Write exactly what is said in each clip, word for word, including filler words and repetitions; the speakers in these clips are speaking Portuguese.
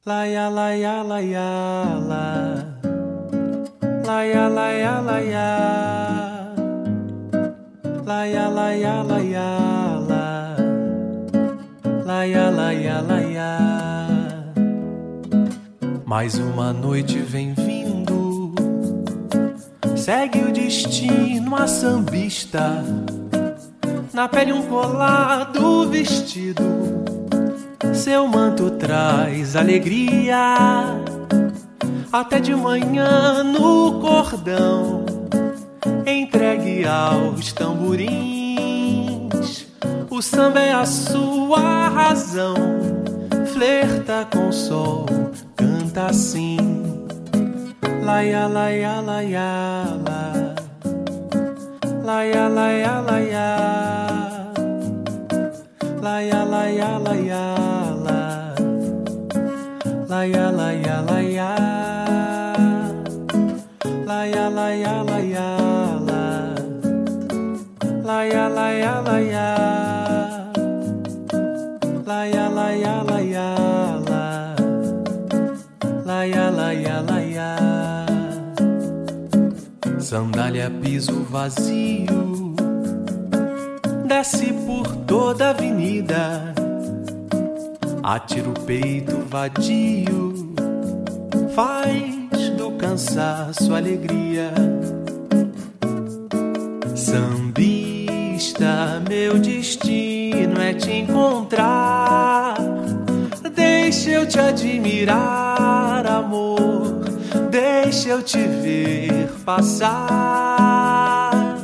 Laia, laia, laia, la. Laia, laia, laia. Laia, laia, laia, la. Laia, laia, laia. Mais uma noite vem vindo, segue o destino a sambista. Na pele um colado vestido, seu manto traz alegria. Até de manhã no cordão, entregue aos tamborins. O samba é a sua razão, flerta com o sol, canta assim. Laia, laia, laia, la. Laia, laia, laia. Laia, laia, laia, la. Laia, laia, laia. Laia, laia, laia, la. Laia, laia, laia. Laia, laia, laia, la. Laia, laia, laia. Sandália, piso vazio, desce por toda a avenida, atira o peito vadio, faz do cansaço alegria. Sambista, meu destino é te encontrar. Deixa eu te admirar, amor, deixa eu te ver passar.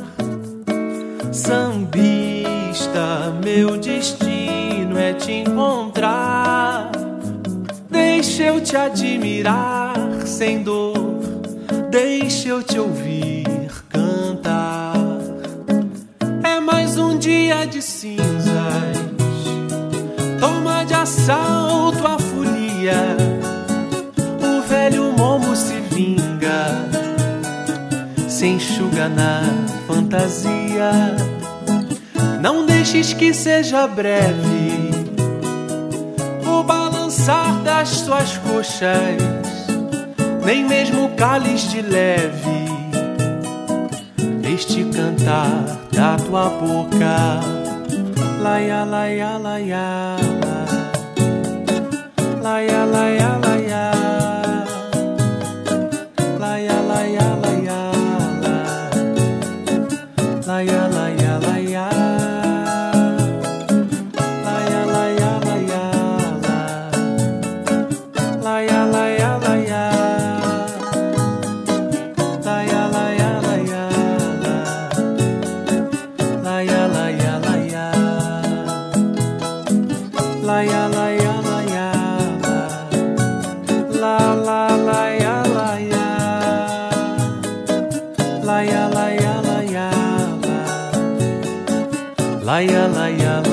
Sambista, meu destino é te encontrar. Deixa eu te admirar sem dor, deixa eu te ouvir cantar. É mais um dia de cinzas, toma de assalto a folia. O velho momo se vinga, se enxuga na fantasia. Não deixes que seja breve o balançar das suas coxas, nem mesmo o cálice de leve este cantar da tua boca. Laia, laia, laia, la. Laia, laia, laia. Laia, laia, laia, la. Laia, laia, laia. Laia, laia, laia, la. Laia, laia, laia. Laia, laia, laia, la. Laia, laia, laia. Laia, laia, laia, la. La, la, laia, laia. Laia, laia, laia, la. Laia, laia,